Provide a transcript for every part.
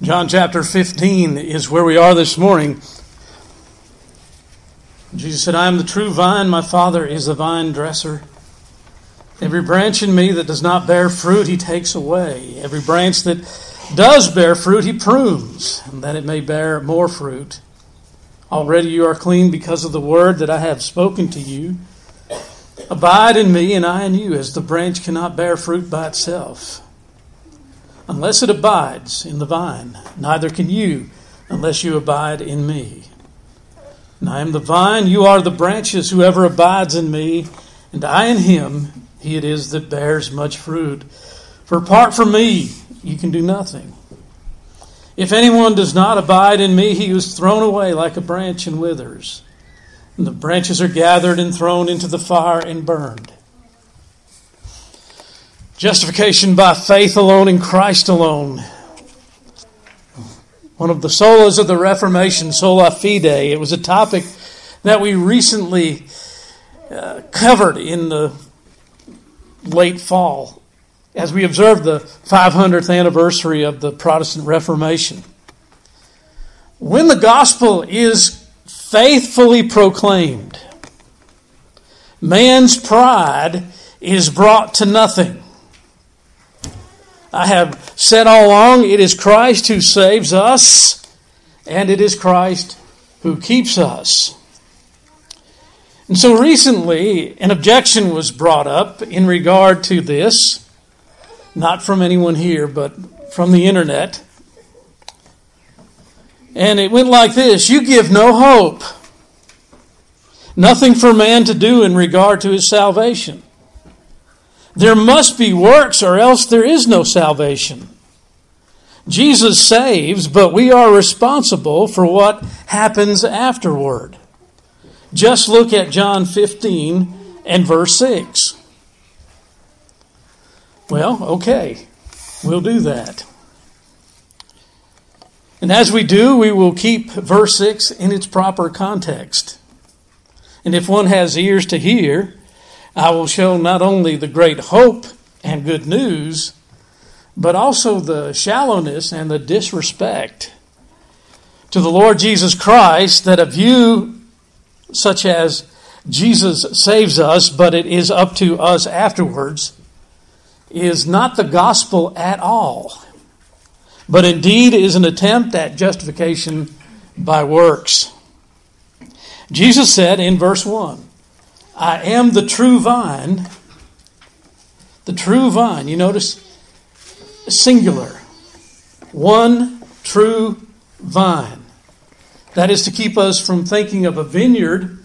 John chapter 15 is where we are this morning. Jesus said, I am the true vine, my Father is the vine dresser. Every branch in me that does not bear fruit, he takes away. Every branch that does bear fruit, he prunes, and that it may bear more fruit. Already you are clean because of the word that I have spoken to you. Abide in me, and I in you, as the branch cannot bear fruit by itself, unless it abides in the vine. Neither can you, unless you abide in me. And I am the vine, you are the branches. Whoever abides in me, and I in him, he it is that bears much fruit. For apart from me, you can do nothing. If anyone does not abide in me, he is thrown away like a branch and withers. And the branches are gathered and thrown into the fire and burned. Justification by faith alone in Christ alone. One of the solas of the Reformation, sola fide. It was a topic that we recently covered in the late fall as we observed the 500th anniversary of the Protestant Reformation. When the gospel is faithfully proclaimed, man's pride is brought to nothing. I have said all along, it is Christ who saves us, and it is Christ who keeps us. And so recently, an objection was brought up in regard to this, not from anyone here, but from the internet. And it went like this: you give no hope, nothing for man to do in regard to his salvation. There must be works, or else there is no salvation. Jesus saves, but we are responsible for what happens afterward. Just look at John 15 and verse 6. Well, okay, we'll do that. And as we do, we will keep verse 6 in its proper context. And if one has ears to hear, I will show not only the great hope and good news, but also the shallowness and the disrespect to the Lord Jesus Christ that a view such as Jesus saves us, but it is up to us afterwards, is not the gospel at all, but indeed is an attempt at justification by works. Jesus said in verse 1, I am the true vine. The true vine. You notice singular. One true vine. That is to keep us from thinking of a vineyard,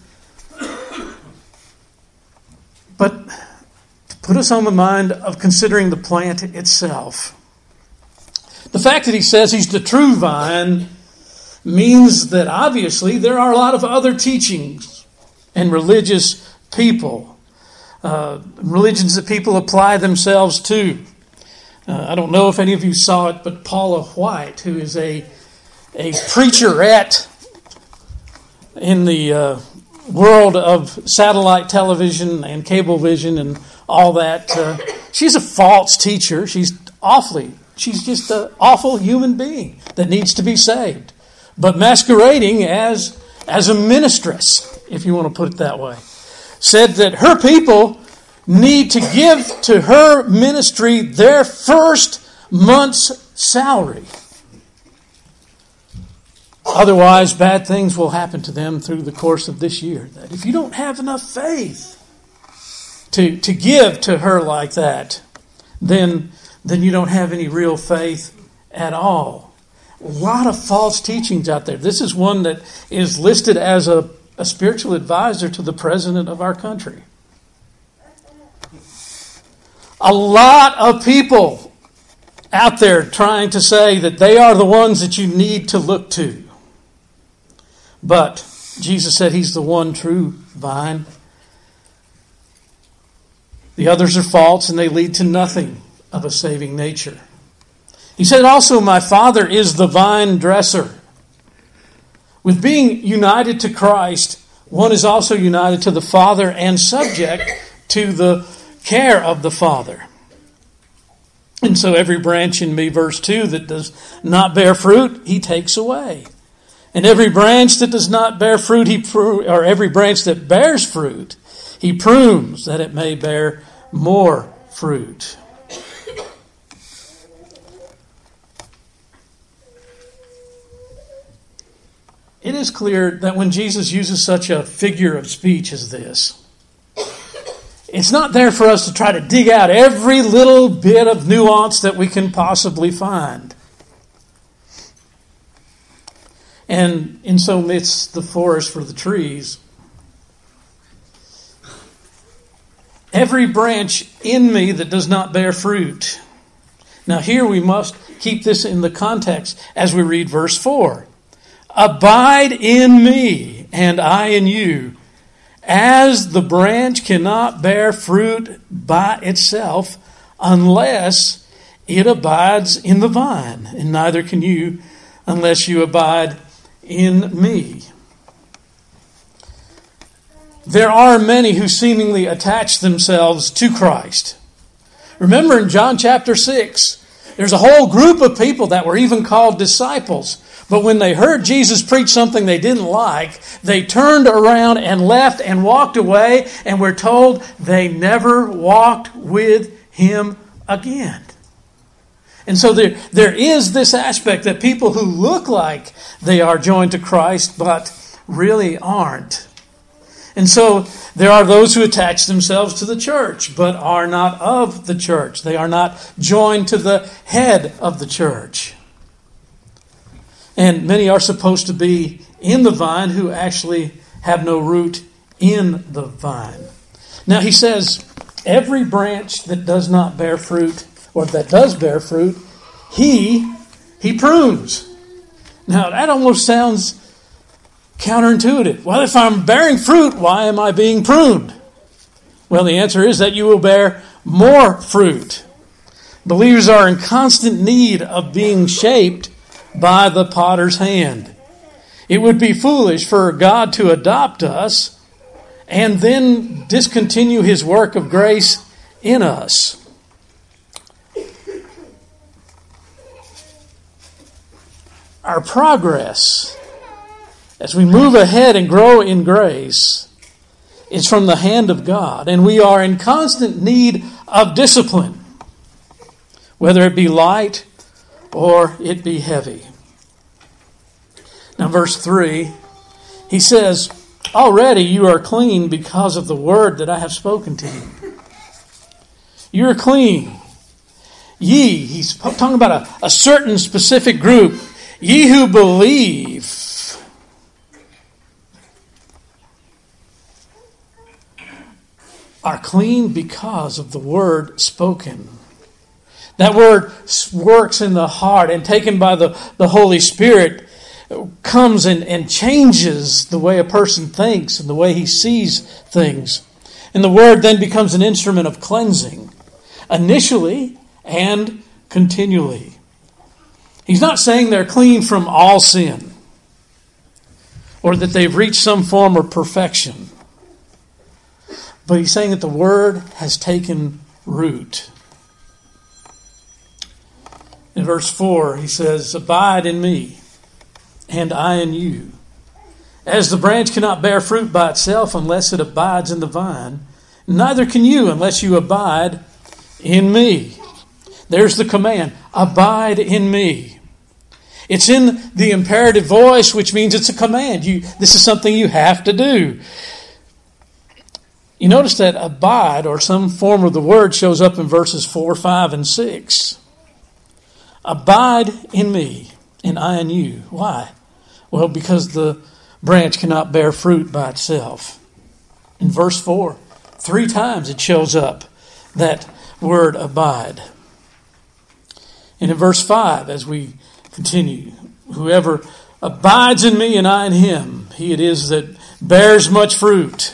but to put us on the mind of considering the plant itself. The fact that he says he's the true vine means that obviously there are a lot of other teachings and religious people, religions that people apply themselves to. I don't know if any of you saw it, but Paula White, who is a preacherette in the world of satellite television and cable vision and all that, she's a false teacher. She's just an awful human being that needs to be saved, but masquerading as a ministress, if you want to put it that way. Said that her people need to give to her ministry their first month's salary. Otherwise, bad things will happen to them through the course of this year. That if you don't have enough faith to give to her like that, then you don't have any real faith at all. A lot of false teachings out there. This is one that is listed as a spiritual advisor to the president of our country. A lot of people out there trying to say that they are the ones that you need to look to. But Jesus said he's the one true vine. The others are false and they lead to nothing of a saving nature. He said also, my Father is the vine dresser. With being united to Christ, one is also united to the Father and subject to the care of the Father. And so every branch in me, verse 2, that does not bear fruit, he takes away. And every branch that does not bear fruit, or every branch that bears fruit, he prunes that it may bear more fruit. It is clear that when Jesus uses such a figure of speech as this, it's not there for us to try to dig out every little bit of nuance that we can possibly find. And in so midst the forest for the trees, every branch in me that does not bear fruit. Now here we must keep this in the context as we read verse 4. Abide in me, and I in you, as the branch cannot bear fruit by itself unless it abides in the vine, and neither can you unless you abide in me. There are many who seemingly attach themselves to Christ. Remember in John chapter 6, there's a whole group of people that were even called disciples. But when they heard Jesus preach something they didn't like, they turned around and left and walked away, and we're told they never walked with him again. And so there is this aspect that people who look like they are joined to Christ but really aren't. And so there are those who attach themselves to the church but are not of the church. They are not joined to the head of the church. And many are supposed to be in the vine who actually have no root in the vine. Now he says, every branch that does not bear fruit, or that does bear fruit, he prunes. Now that almost sounds counterintuitive. Well, if I'm bearing fruit, why am I being pruned? Well, the answer is that you will bear more fruit. Believers are in constant need of being shaped by the potter's hand. It would be foolish for God to adopt us and then discontinue his work of grace in us. Our progress as we move ahead and grow in grace is from the hand of God, and we are in constant need of discipline, whether it be light or it be heavy. Now verse 3, he says, already you are clean because of the word that I have spoken to you. You are clean. Ye, he's talking about a certain specific group. Ye who believe are clean because of the word spoken. That word works in the heart, and taken by the Holy Spirit comes and changes the way a person thinks and the way he sees things. And the word then becomes an instrument of cleansing, initially and continually. He's not saying they're clean from all sin or that they've reached some form of perfection. But he's saying that the word has taken root. In verse 4, he says, abide in me, and I in you. As the branch cannot bear fruit by itself unless it abides in the vine, neither can you unless you abide in me. There's the command, abide in me. It's in the imperative voice, which means it's a command. This is something you have to do. You notice that abide, or some form of the word, shows up in verses 4, 5, and 6. Abide in me, and I in you. Why? Well, because the branch cannot bear fruit by itself. In verse 4, 3 times it shows up, that word abide. And in verse 5, as we continue, whoever abides in me and I in him, he it is that bears much fruit.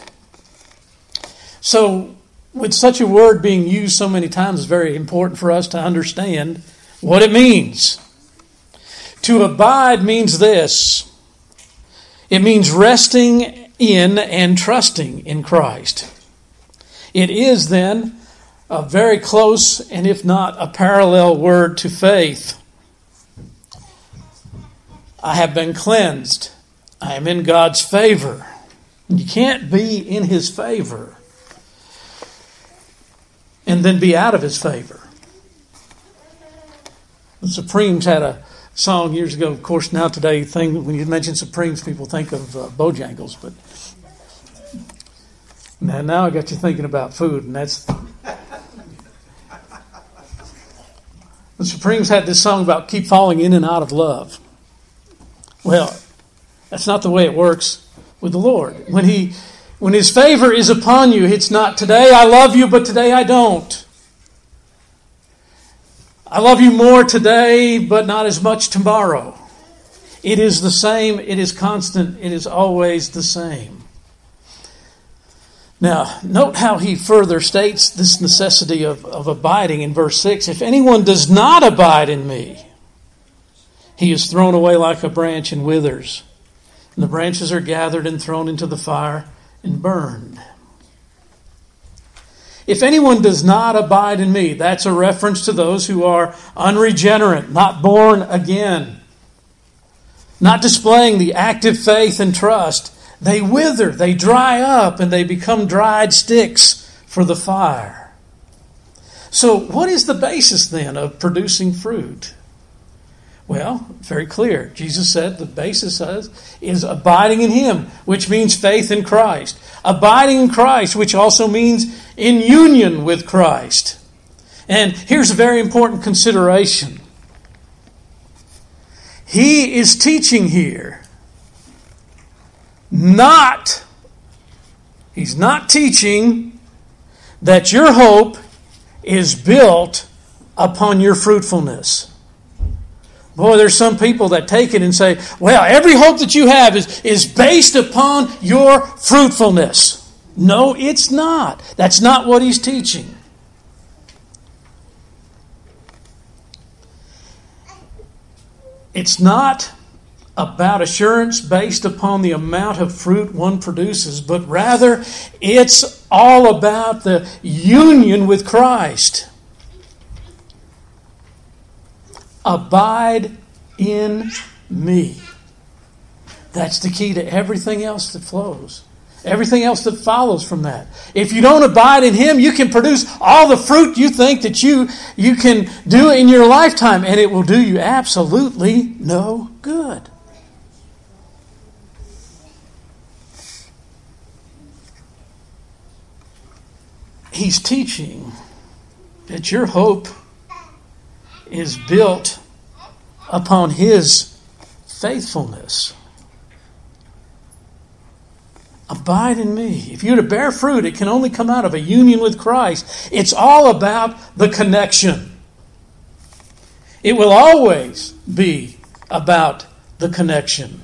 So, with such a word being used so many times, it's very important for us to understand what it means. To abide means this. It means resting in and trusting in Christ. It is then a very close and if not a parallel word to faith. I have been cleansed. I am in God's favor. You can't be in His favor and then be out of His favor. The Supremes had a song years ago. Of course, now today, when you mention Supremes, people think of Bojangles. But now I got you thinking about food, and that's... The Supremes had this song about keep falling in and out of love. Well, that's not the way it works with the Lord. When His favor is upon you, it's not today I love you, but today I don't. I love you more today, but not as much tomorrow. It is the same. It is constant. It is always the same. Now, note how he further states this necessity of abiding in verse 6. If anyone does not abide in me, he is thrown away like a branch and withers. And the branches are gathered and thrown into the fire and burned. If anyone does not abide in me, that's a reference to those who are unregenerate, not born again, not displaying the active faith and trust. They wither, they dry up, and they become dried sticks for the fire. So what is the basis then of producing fruit? Well, very clear. Jesus said the basis is abiding in Him, which means faith in Christ. Abiding in Christ, which also means in union with Christ. And here's a very important consideration. He is teaching here He's not teaching that your hope is built upon your fruitfulness. Boy, there's some people that take it and say, well, every hope that you have is based upon your fruitfulness. No, it's not. That's not what he's teaching. It's not about assurance based upon the amount of fruit one produces, but rather it's all about the union with Christ. Abide in me. That's the key to everything else that flows. Everything else that follows from that. If you don't abide in Him, you can produce all the fruit you think that you can do in your lifetime, and it will do you absolutely no good. He's teaching that your hope is built upon His faithfulness. Abide in me. If you're to bear fruit, it can only come out of a union with Christ. It's all about the connection. It will always be about the connection.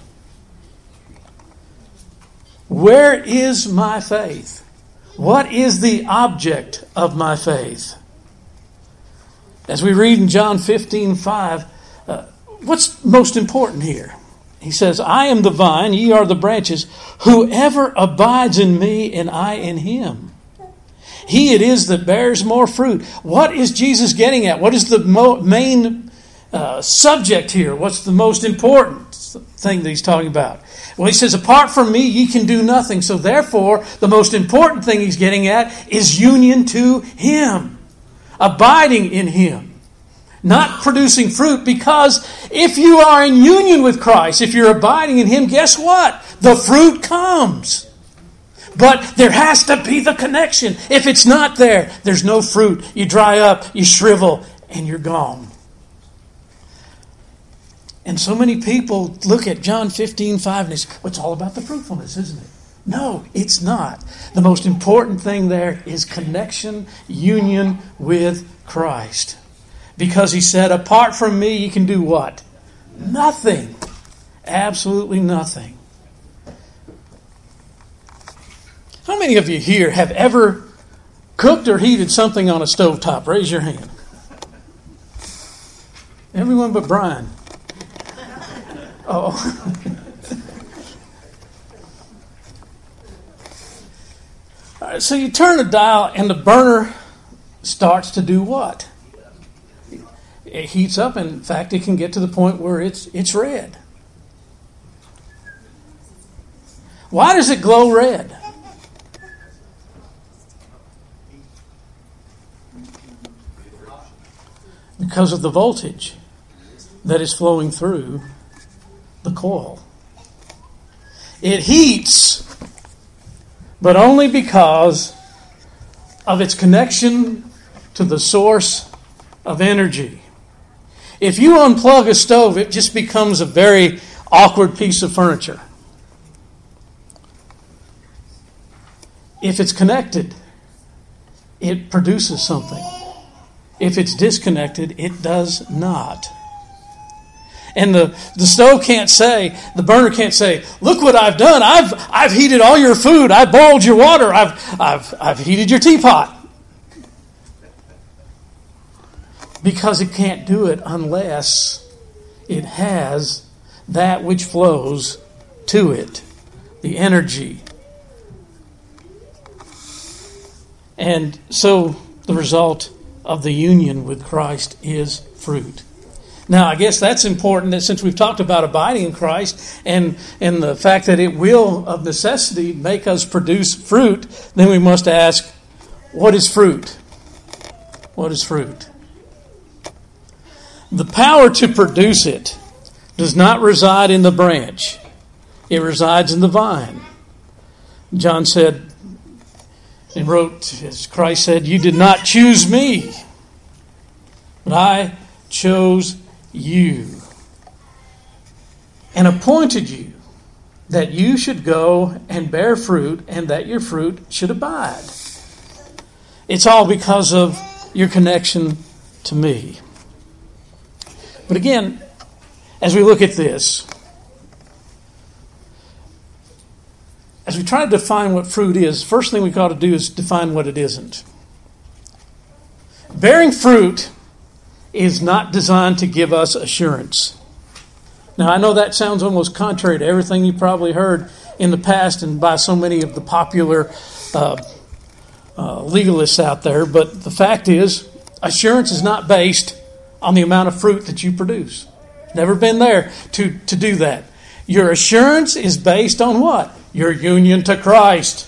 Where is my faith? What is the object of my faith? As we read in John 15:5, what's most important here? He says, I am the vine, ye are the branches. Whoever abides in me and I in him, he it is that bears more fruit. What is Jesus getting at? What is the main subject here? What's the most important thing that he's talking about? Well, he says, apart from me, ye can do nothing. So therefore, the most important thing he's getting at is union to Him. Abiding in Him. Not producing fruit, because if you are in union with Christ, if you're abiding in Him, guess what? The fruit comes. But there has to be the connection. If it's not there, there's no fruit. You dry up, you shrivel, and you're gone. And so many people look at John 15:5 and say, well, it's all about the fruitfulness, isn't it? No, it's not. The most important thing there is connection, union with Christ. Because He said, apart from me, you can do what? Nothing. Absolutely nothing. How many of you here have ever cooked or heated something on a stovetop? Raise your hand. Everyone but Brian. Oh. All right, so you turn the dial and the burner starts to do what? It heats up. In fact, it can get to the point where it's red. Why does it glow red? Because of the voltage that is flowing through the coil. It heats, but only because of its connection to the source of energy. If you unplug a stove, it just becomes a very awkward piece of furniture. If it's connected, it produces something. If it's disconnected, it does not. And the stove can't say, the burner can't say, look what I've done. I've heated all your food. I've boiled your water. I've heated your teapot. Because it can't do it unless it has that which flows to it, the energy. And so the result of the union with Christ is fruit. Now, I guess that's important that since we've talked about abiding in Christ and the fact that it will, of necessity, make us produce fruit, then we must ask, what is fruit? What is fruit? The power to produce it does not reside in the branch. It resides in the vine. John said and wrote, as Christ said, you did not choose me, but I chose you and appointed you that you should go and bear fruit and that your fruit should abide. It's all because of your connection to me. But again, as we look at this, as we try to define what fruit is, first thing we got to do is define what it isn't. Bearing fruit is not designed to give us assurance. Now, I know that sounds almost contrary to everything you probably heard in the past and by so many of the popular legalists out there, but the fact is, assurance is not based on the amount of fruit that you produce. It's never been there to do that. Your assurance is based on what? Your union to Christ.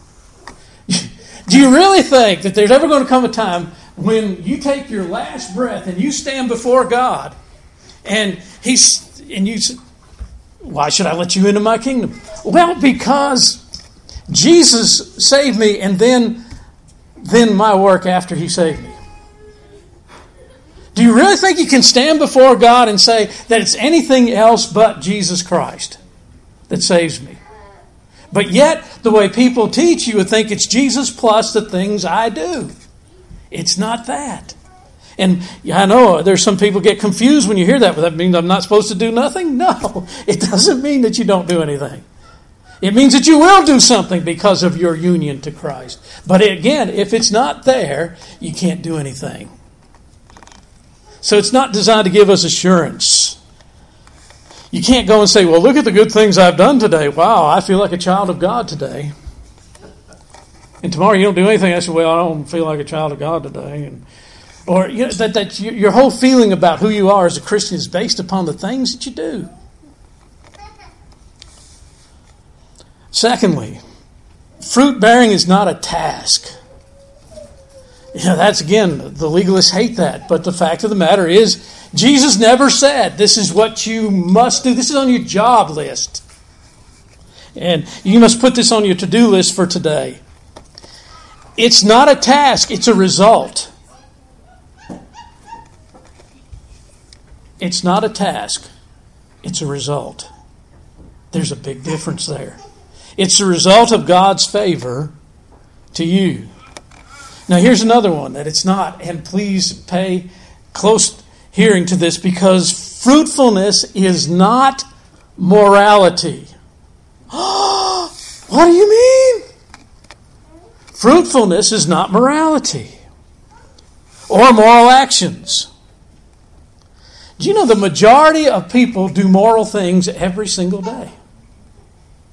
Do you really think that there's ever going to come a time when you take your last breath and you stand before God and you say, why should I let you into my kingdom? Well, because Jesus saved me and then my work after he saved me. Do you really think you can stand before God and say that it's anything else but Jesus Christ that saves me? But yet, the way people teach, you would think it's Jesus plus the things I do. It's not that. And I know there's some people get confused when you hear that. But that means I'm not supposed to do nothing? No, it doesn't mean that you don't do anything. It means that you will do something because of your union to Christ. But again, if it's not there, you can't do anything. So it's not designed to give us assurance. You can't go and say, well, look at the good things I've done today. Wow, I feel like a child of God today. And tomorrow you don't do anything. I say, well, I don't feel like a child of God today. Or that your whole feeling about who you are as a Christian is based upon the things that you do. Secondly, fruit bearing is not a task. That's again, the legalists hate that. But the fact of the matter is, Jesus never said, this is what you must do. This is on your job list. And you must put this on your to-do list for today. It's not a task, it's a result. It's not a task, it's a result. There's a big difference there. It's a result of God's favor to you. Now here's another one that it's not, and please pay close hearing to this, because fruitfulness is not morality. What do you mean? Fruitfulness is not morality or moral actions. Do you know the majority of people do moral things every single day?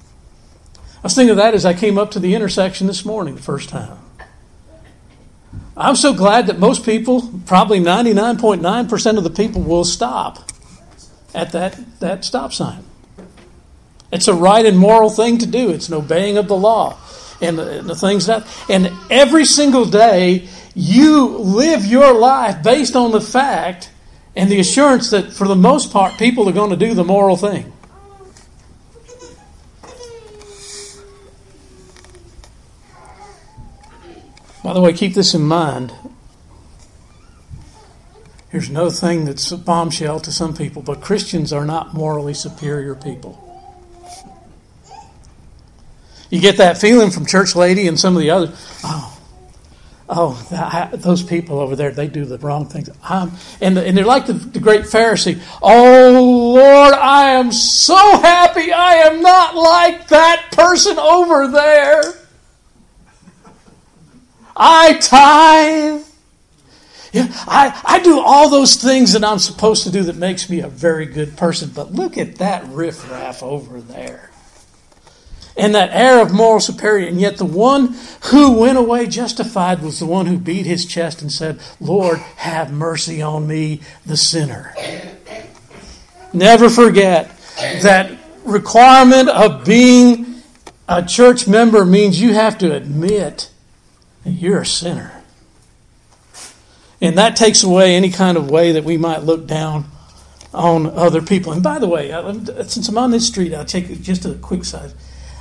I was thinking of that as I came up to the intersection this morning the first time. I'm so glad that most people, probably 99.9% of the people, will stop at that stop sign. It's a right and moral thing to do. It's an obeying of the law and the things that. And every single day, you live your life based on the fact and the assurance that, for the most part, people are going to do the moral thing. By the way, keep this in mind. Here's another thing that's a bombshell to some people, but Christians are not morally superior people. You get that feeling from Church Lady and some of the others. Those people over there, they do the wrong things. And they're like the great Pharisee. Oh, Lord, I am so happy I am not like that person over there. I tithe. Yeah, I do all those things that I'm supposed to do that makes me a very good person. But look at that riffraff over there. And that air of moral superiority. And yet the one who went away justified was the one who beat his chest and said, Lord, have mercy on me, the sinner. Never forget that requirement of being a church member means you have to admit that you're a sinner. And that takes away any kind of way that we might look down on other people. And by the way, since I'm on this street, I'll take just a quick side.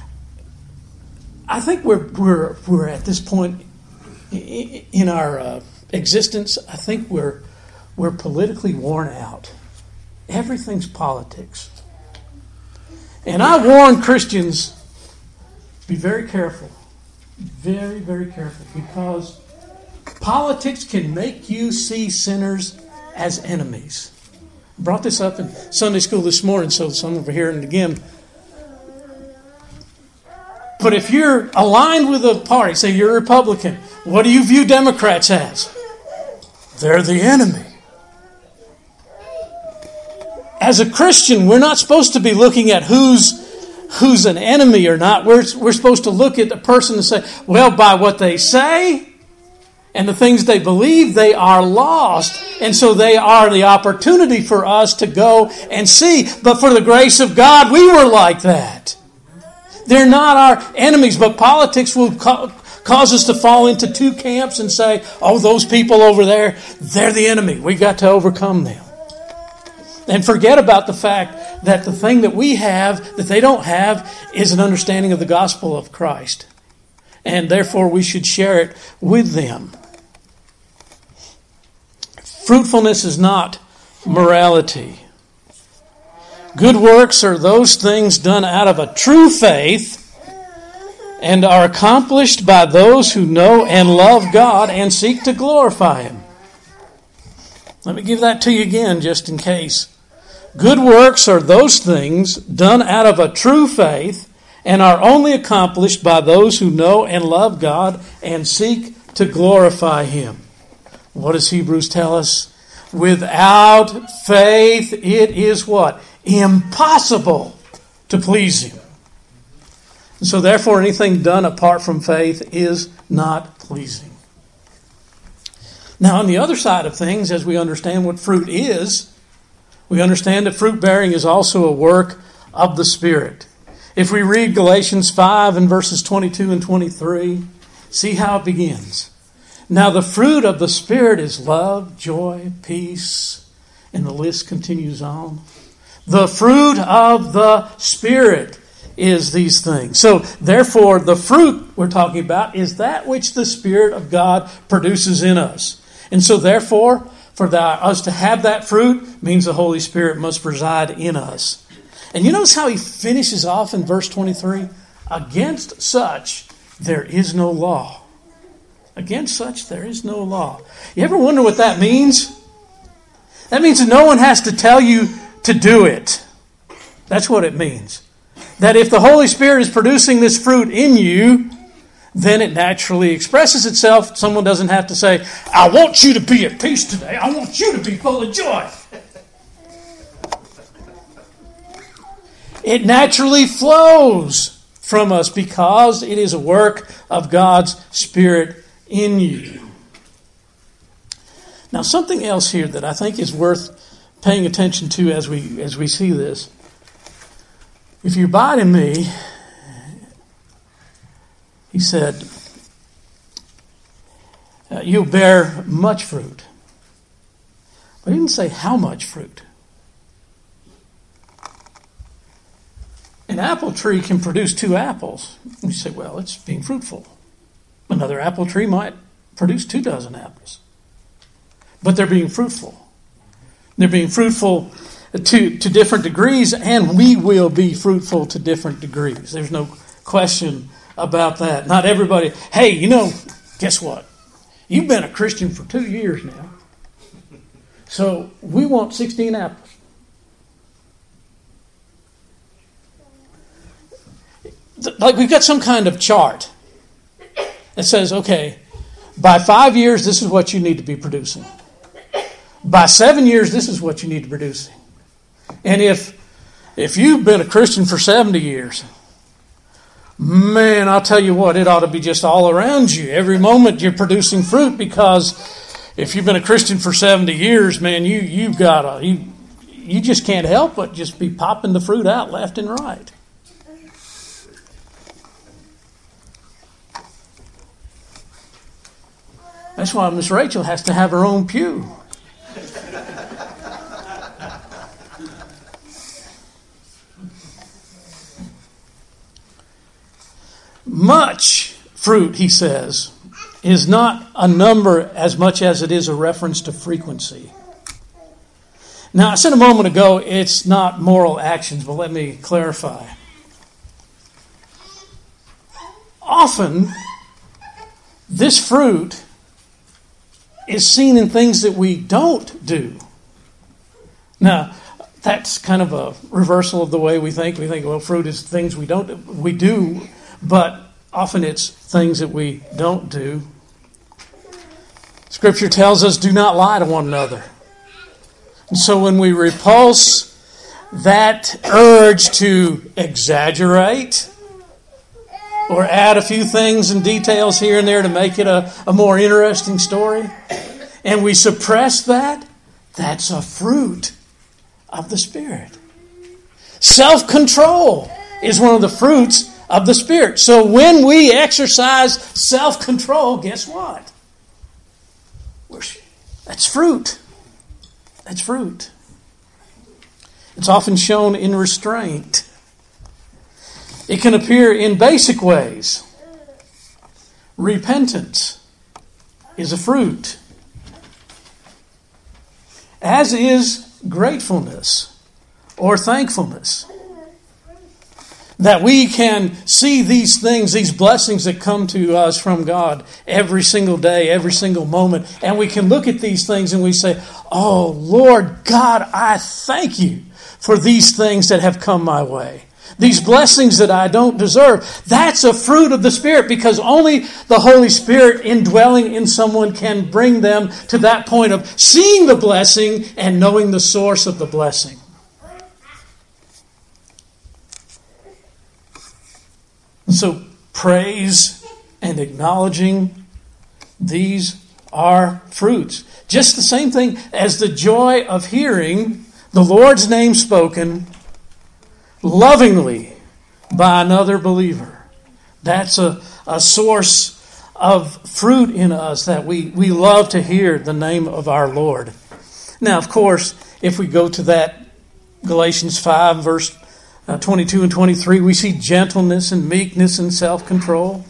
I think we're at this point in our existence. I think we're politically worn out. Everything's politics. And I warn Christians, be very careful. Very, very careful, because politics can make you see sinners as enemies. I brought this up in Sunday school this morning, so some of you are hearing it again. But if you're aligned with a party, say you're a Republican, what do you view Democrats as? They're the enemy. As a Christian, we're not supposed to be looking at who's an enemy or not. We're supposed to look at the person and say, well, by what they say and the things they believe, they are lost. And so they are the opportunity for us to go and see. But for the grace of God, we were like that. They're not our enemies, but politics will cause us to fall into two camps and say, oh, those people over there, they're the enemy. We've got to overcome them. And forget about the fact that the thing that we have, that they don't have, is an understanding of the gospel of Christ. And therefore we should share it with them. Fruitfulness is not morality. Good works are those things done out of a true faith and are accomplished by those who know and love God and seek to glorify Him. Let me give that to you again just in case. Good works are those things done out of a true faith and are only accomplished by those who know and love God and seek to glorify Him. What does Hebrews tell us? Without faith, it is what? Impossible to please Him. And so therefore, anything done apart from faith is not pleasing. Now, on the other side of things, as we understand what fruit is, we understand that fruit bearing is also a work of the Spirit. If we read Galatians 5 and verses 22 and 23, see how it begins. Now the fruit of the Spirit is love, joy, peace, and the list continues on. The fruit of the Spirit is these things. So therefore, the fruit we're talking about is that which the Spirit of God produces in us. And so therefore, for us to have that fruit means the Holy Spirit must reside in us. And you notice how he finishes off in verse 23? Against such there is no law. Against such there is no law. You ever wonder what that means? That means that no one has to tell you to do it. That's what it means. That if the Holy Spirit is producing this fruit in you, then it naturally expresses itself. Someone doesn't have to say, I want you to be at peace today. I want you to be full of joy. It naturally flows from us because it is a work of God's Spirit in you. Now, something else here that I think is worth paying attention to as we see this. If you abide in me, he said, you'll bear much fruit. But he didn't say how much fruit. An apple tree can produce 2 apples. You say, well, it's being fruitful. Another apple tree might produce 2 dozen apples. But they're being fruitful. They're being fruitful to different degrees, and we will be fruitful to different degrees. There's no question about that. Not everybody, hey, guess what? You've been a Christian for 2 years now. So we want 16 apples. Like we've got some kind of chart that says, okay, by 5 years, this is what you need to be producing. By 7 years, this is what you need to be producing. And if you've been a Christian for 70 years, man, I'll tell you what, it ought to be just all around you. Every moment you're producing fruit, because if you've been a Christian for 70 years, man, you just can't help but just be popping the fruit out left and right. That's why Miss Rachel has to have her own pew. Much fruit, he says, is not a number as much as it is a reference to frequency. Now, I said a moment ago, it's not moral actions, but let me clarify. Often, this fruit is seen in things that we don't do. Now, that's kind of a reversal of the way we think. We think, well, fruit is things we do, but often it's things that we don't do. Scripture tells us, do not lie to one another. And so when we repulse that urge to exaggerate or add a few things and details here and there to make it a more interesting story, and we suppress that, that's a fruit of the Spirit. Self-control is one of the fruits of the Spirit. So when we exercise self-control, guess what? That's fruit. That's fruit. It's often shown in restraint. It can appear in basic ways. Repentance is a fruit, as is gratefulness or thankfulness. That we can see these things, these blessings that come to us from God every single day, every single moment, and we can look at these things and we say, oh, Lord God, I thank you for these things that have come my way. These blessings that I don't deserve. That's a fruit of the Spirit, because only the Holy Spirit indwelling in someone can bring them to that point of seeing the blessing and knowing the source of the blessing. So praise and acknowledging, these are fruits. Just the same thing as the joy of hearing the Lord's name spoken lovingly by another believer. That's a source of fruit in us, that we love to hear the name of our Lord. Now, of course, if we go to that Galatians 5, verse 22 and 23, we see gentleness and meekness and self-control.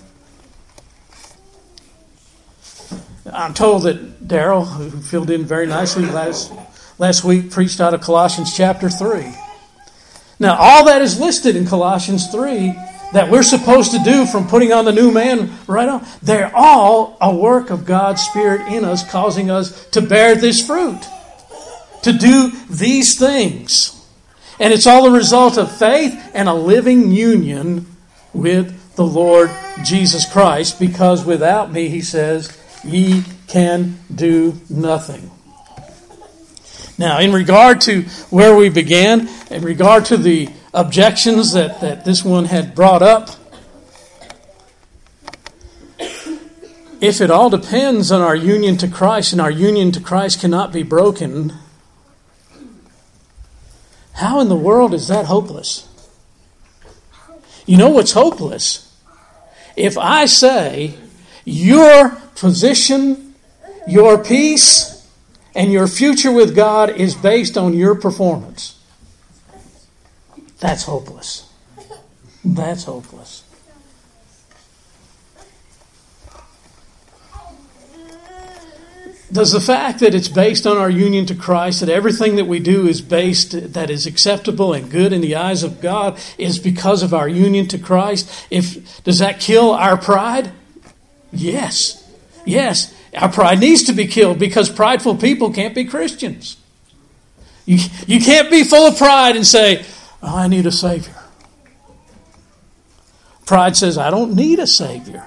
I'm told that Darrell, who filled in very nicely last week, preached out of Colossians chapter 3. Now, all that is listed in Colossians 3 that we're supposed to do from putting on the new man right on, they're all a work of God's Spirit in us, causing us to bear this fruit, to do these things. And it's all the result of faith and a living union with the Lord Jesus Christ, because without me, he says, ye can do nothing. Now, in regard to where we began, in regard to the objections that this one had brought up, If it all depends on our union to Christ, and our union to Christ cannot be broken, how in the world is that hopeless? You know what's hopeless? If I say your position, your peace, and your future with God is based on your performance. That's hopeless. That's hopeless. Does the fact that it's based on our union to Christ, that everything that we do is based, that is acceptable and good in the eyes of God, is because of our union to Christ? Does that kill our pride? Yes. Yes. Our pride needs to be killed because prideful people can't be Christians. You can't be full of pride and say, oh, I need a Savior. Pride says, I don't need a Savior.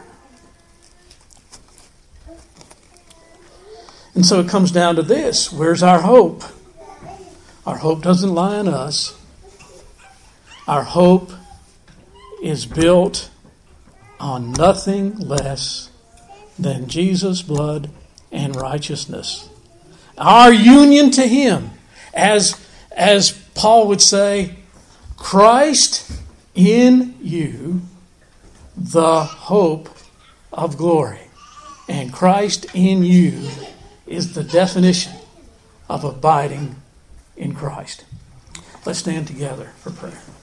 And so it comes down to this. Where's our hope? Our hope doesn't lie in us. Our hope is built on nothing less than Jesus' blood and righteousness. Our union to Him, as Paul would say, Christ in you, the hope of glory. And Christ in you is the definition of abiding in Christ. Let's stand together for prayer.